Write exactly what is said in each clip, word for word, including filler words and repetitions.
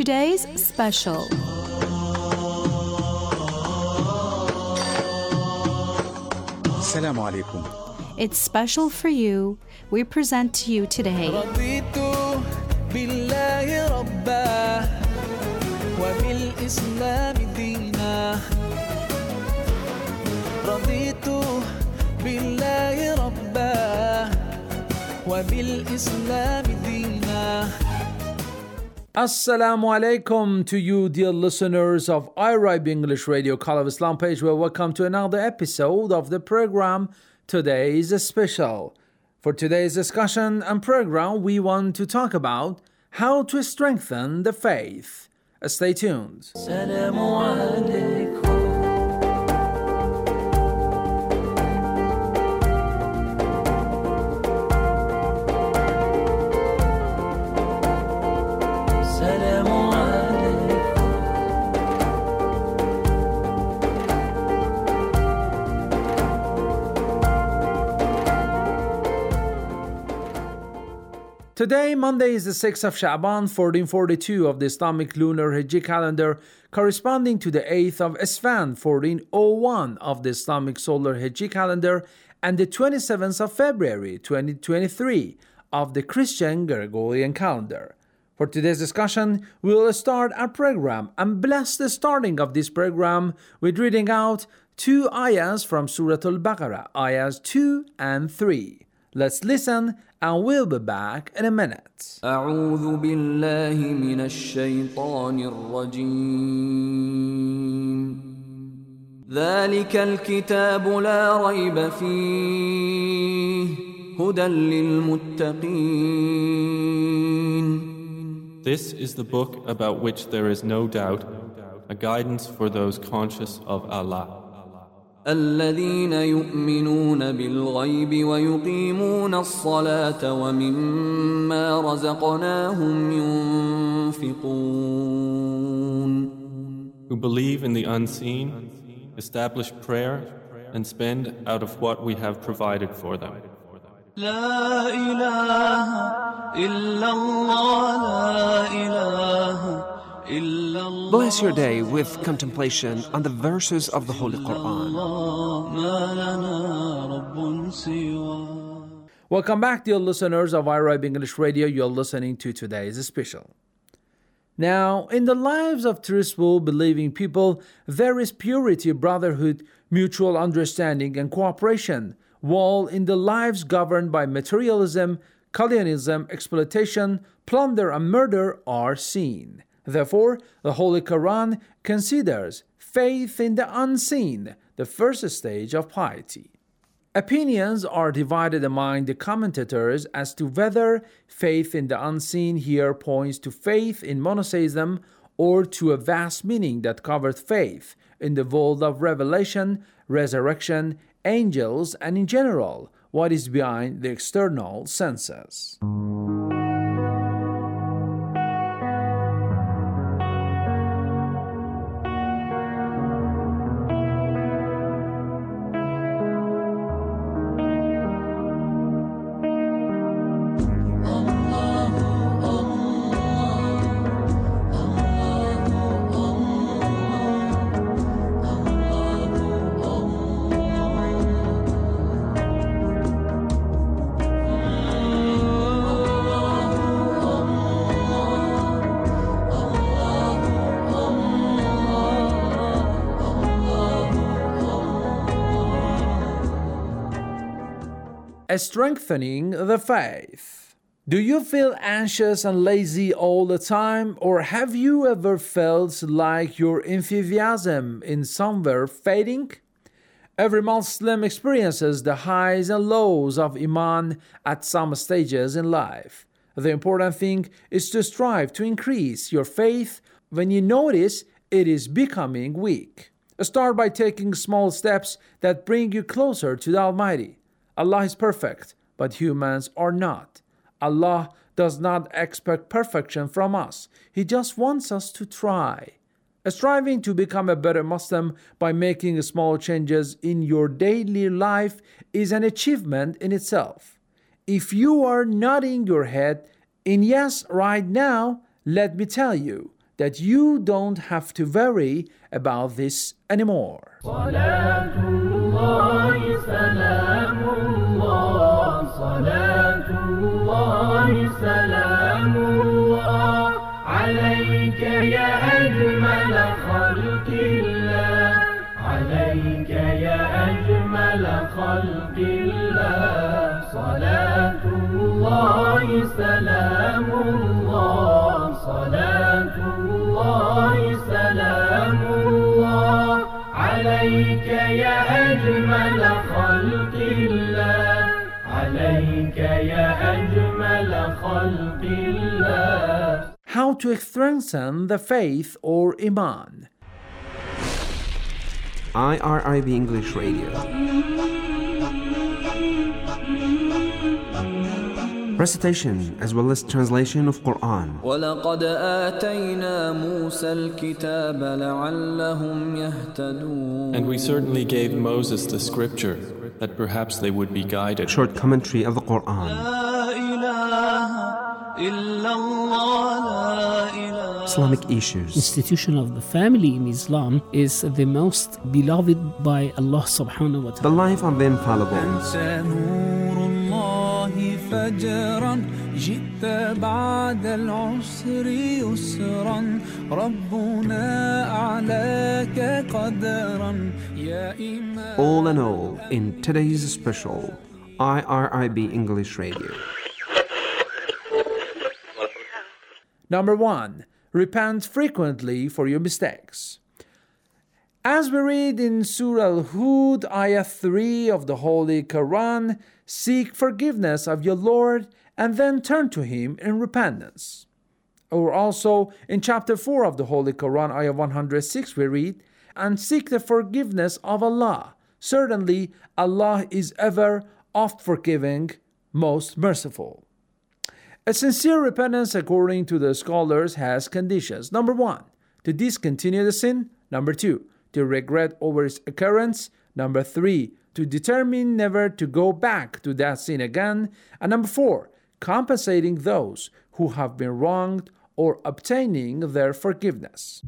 Today's special. Assalamu alaikum. It's special for you. We present to you today. رضيت بالله ربا وبالإسلام دينا رضيت بالله ربا وبالإسلام دينا. Assalamu alaikum to you, dear listeners of iRibe English Radio Call of Islam page. Well, welcome to another episode of the program. Today is a special. For today's discussion and program, we want to talk about how to strengthen the faith. Stay tuned. السلام عليكم. السلام عليكم. Today, Monday, is the sixth of Sha'ban, fourteen forty-two of the Islamic lunar Hijri calendar, corresponding to the eighth of Esfand, fourteen oh one of the Islamic solar Hijri calendar, and the twenty-seventh of February, twenty twenty-three of the Christian Gregorian calendar. For today's discussion, we will start our program and bless the starting of this program with reading out two ayahs from Surah Al-Baqarah, ayahs two and three. Let's listen and we'll be back in a minute. أعوذ بالله من الشيطان الرجيم. ذلك الكتاب لا ريب فيه هدى للمتقين. This is the book about which there is no doubt, a guidance for those conscious of Allah. الذين يؤمنون بالغيب ويقيمون الصلاة ومما رزقناهم ينفقون. Who believe in the unseen, establish prayer, and spend out of what we have provided for them. لا إله إلا الله لا إله إلا الله. Bless your day with contemplation on the verses of the Holy Quran. ما لنا رب سواه. Welcome back, dear listeners of iRibe English Radio. You're listening to today's special. Now, in the lives of truthful, believing people, there is purity, brotherhood, mutual understanding, and cooperation, while in the lives governed by materialism, colonialism, exploitation, plunder, and murder are seen. Therefore, the Holy Quran considers faith in the unseen the first stage of piety. Opinions are divided among the commentators as to whether faith in the unseen here points to faith in monotheism or to a vast meaning that covers faith in the world of revelation, resurrection, angels, and in general, what is behind the external senses. Strengthening the faith. Do you feel anxious and lazy all the time, or have you ever felt like your enthusiasm in somewhere fading? Every Muslim experiences the highs and lows of Iman at some stages in life. The important thing is to strive to increase your faith when you notice it is becoming weak. Start by taking small steps that bring you closer to the Almighty. Allah is perfect, but humans are not. Allah does not expect perfection from us. He just wants us to try. Striving to become a better Muslim by making small changes in your daily life is an achievement in itself. If you are nodding your head in yes right now, let me tell you, that you don't have to worry about this anymore. عليك يا أجمل خلق الله عليك يا أجمل خلق الله صلاة الله سلام الله صلاة الله سلام الله عليك يا أجمل خلق الله عليك يا أجمل خلق الله. How to strengthen the faith or Iman. I R I B English Radio. Recitation as well as translation of Quran. ولقد آتينا موسى الكتاب لعلهم يهتدون. And we certainly gave Moses the scripture that perhaps they would be guided. Short commentary of the Quran. لا إله إلا الله لا إله. Islamic issues. Institution of the family in Islam is the most beloved by Allah subhanahu wa The ta'ala. life of the infallible. نور الله فجرا جئت بعد العسر يسرا ربنا أعلاك قدرا يا إمام. All in all, in today's special I R I B English Radio. Number one, repent frequently for your mistakes. As we read in Surah Al-Hud, Ayah three of the Holy Quran, seek forgiveness of your Lord and then turn to Him in repentance. Or also in chapter four of the Holy Quran, Ayah one hundred six, we read, and seek the forgiveness of Allah. Certainly, Allah is ever oft forgiving, most merciful. A sincere repentance, according to the scholars, has conditions. Number one, to discontinue the sin. Number two, to regret over its occurrence. Number three, to determine never to go back to that sin again. And number four, compensating those who have been wronged or obtaining their forgiveness.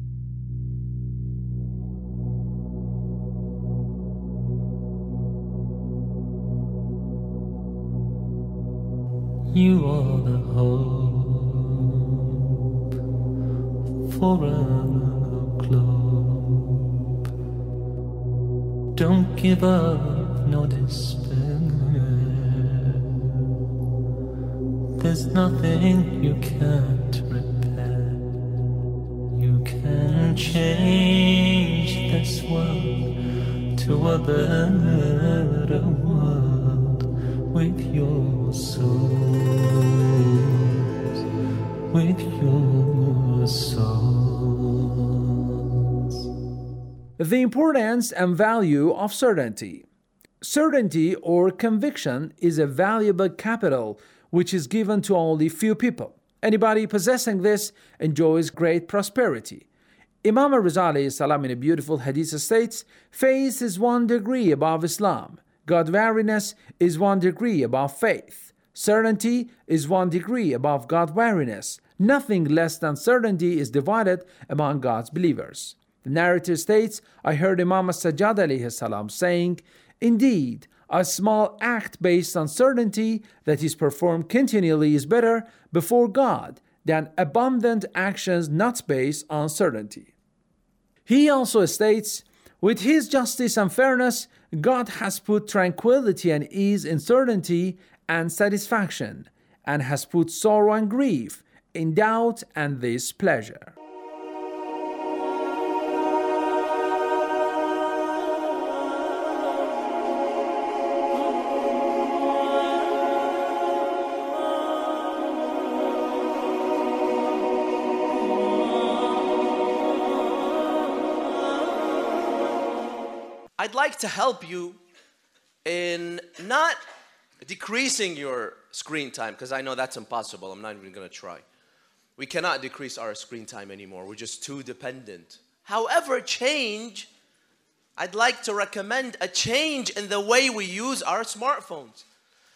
You are the hope for our globe. Don't give up, no despair. There's nothing you can't repair. You can change this world to a better world with your souls, with your souls. The importance and value of certainty. Certainty or conviction is a valuable capital which is given to only few people. Anybody possessing this enjoys great prosperity. Imam al-Ghazali salam in a beautiful hadith states, faith is one degree above Islam. God-wariness is one degree above faith. Certainty is one degree above God-wariness. Nothing less than certainty is divided among God's believers. The narrative states, I heard Imam as-Sajjad alayhi salam saying, indeed, a small act based on certainty that is performed continually is better before God than abundant actions not based on certainty. He also states, with His justice and fairness, God has put tranquility and ease in certainty and satisfaction, and has put sorrow and grief in doubt and displeasure. I'd like to help you in not decreasing your screen time, because I know that's impossible. I'm not even going to try. We cannot decrease our screen time anymore. We're just too dependent. However, change, I'd like to recommend a change in the way we use our smartphones,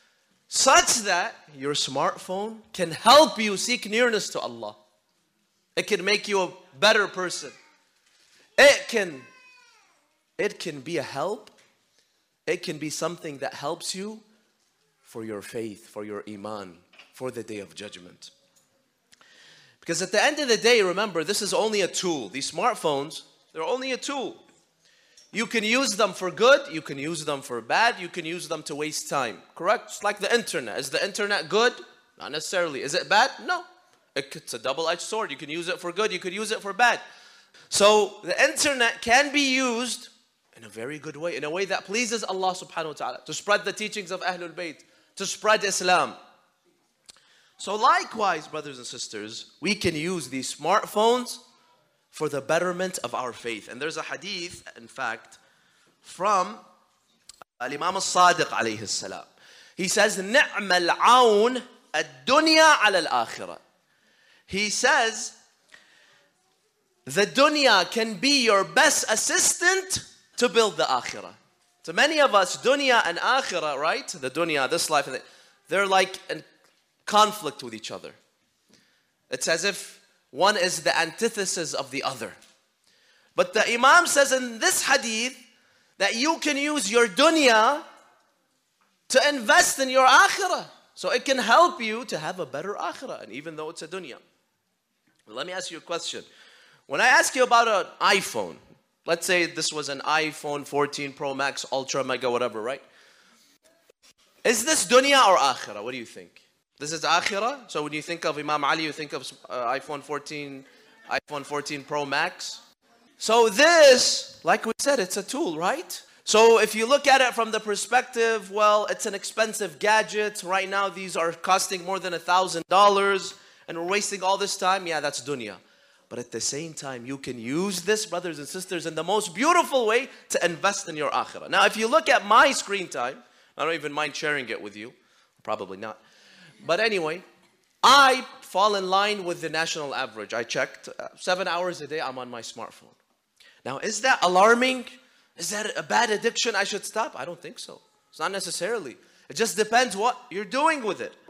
such that your smartphone can help you seek nearness to Allah. It can make you a better person. It can, it can be a help. It can be something that helps you for your faith, for your iman, for the day of judgment. Because at the end of the day, remember, this is only a tool. These smartphones, they're only a tool. You can use them for good, you can use them for bad, you can use them to waste time. Correct? It's like the internet. Is the internet good? Not necessarily. Is it bad? No. It's a double-edged sword. You can use it for good, you could use it for bad. So the internet can be used in a very good way, in a way that pleases Allah subhanahu wa ta'ala, to spread the teachings of Ahlul Bayt, to spread Islam. So likewise, brothers and sisters, we can use these smartphones for the betterment of our faith. And there's a hadith, in fact, from Al-Imam Al-Sadiq alayhi salam. He says, نِعْمَ الْعَوْنَ الدُّنْيَا عَلَى الْآخِرَةِ. He says, the dunya can be your best assistant to build the akhirah. So many of us, dunya and akhirah, right? The dunya, this life, they're like in conflict with each other. It's as if one is the antithesis of the other. But the Imam says in this hadith that you can use your dunya to invest in your akhirah. So it can help you to have a better akhirah, and even though it's a dunya. Let me ask you a question. When I ask you about an iPhone, let's say this was an iPhone fourteen Pro Max, Ultra, Mega, whatever, right? Is this dunya or akhirah? What do you think? This is akhirah. So when you think of Imam Ali, you think of uh, iPhone fourteen, iPhone fourteen Pro Max. So this, like we said, it's a tool, right? So if you look at it from the perspective, well, it's an expensive gadget. Right now, these are costing more than a thousand dollars, and we're wasting all this time. Yeah, that's dunya. But at the same time, you can use this, brothers and sisters, in the most beautiful way to invest in your akhirah. Now, if you look at my screen time, I don't even mind sharing it with you. Probably not. But anyway, I fall in line with the national average. I checked. Uh, seven hours a day, I'm on my smartphone. Now, is that alarming? Is that a bad addiction I should stop? I don't think so. It's not necessarily. It just depends what you're doing with it.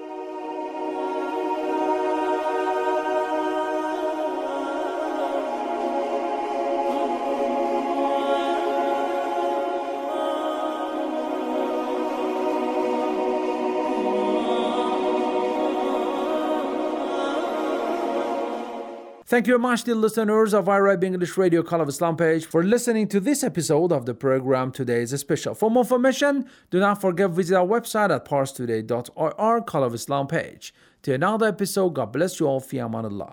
Thank you very much, dear listeners of I R I B English Radio Call of Islam page, for listening to this episode of the program. Today is a special. For more information, do not forget to visit our website at parstoday dot I R, Call of Islam page. To another episode, God bless you all. Fi amanillah.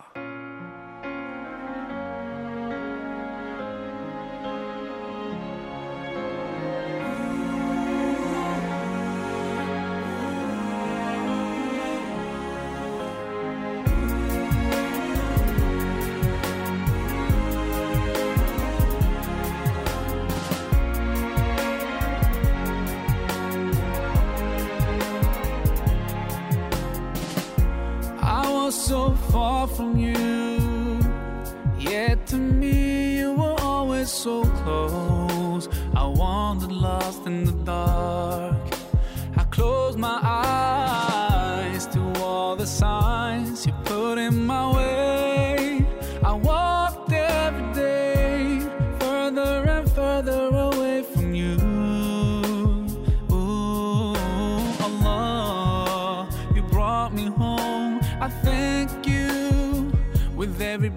So far from you, yet to me you were always so close. I wandered lost in the dark. I closed my eyes to all the signs you put in my way. I walked every day further and further away from you. Ooh, Allah, you brought me home. I thank you with every